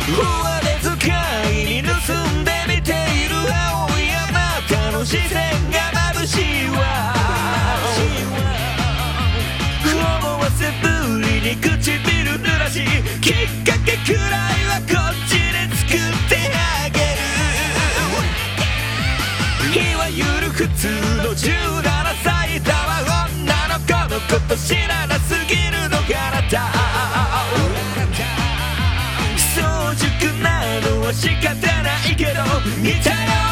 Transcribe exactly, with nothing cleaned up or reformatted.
ふわれ使いに盗んで見ている青いあなたの視線が眩しいわ。思わせぶりに唇濡らし、きっかけくらいはこっちで作ってあげる。いわゆる普通のじゅうななさいだわ。女の子のこと知らなすぎるのがあなた。早熟なのは仕方ないけど似たよう